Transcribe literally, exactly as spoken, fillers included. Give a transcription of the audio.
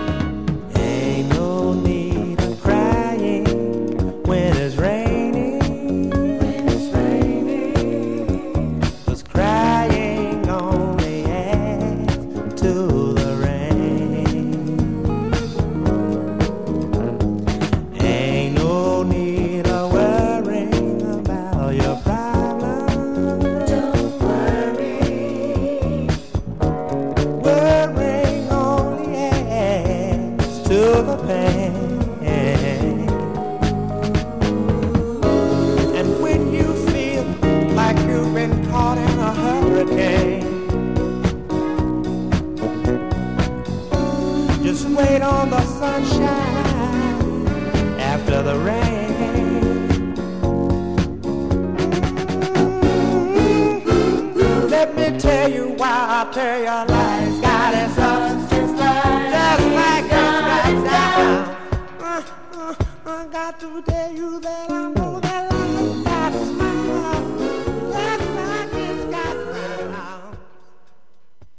Ain't no need of crying when it's raining. When it's raining. 'Cause crying only adds to the rain. Ain't no need of worrying about your problems. Don't worry. Worrying only adds to the pain. And when you feel like you've been caught in a hurricane, just wait on the sunshine after the rain. Let me tell you why I tell you lies. God is up, just like just like it's right down. Uh, uh, I got to tell you that I'm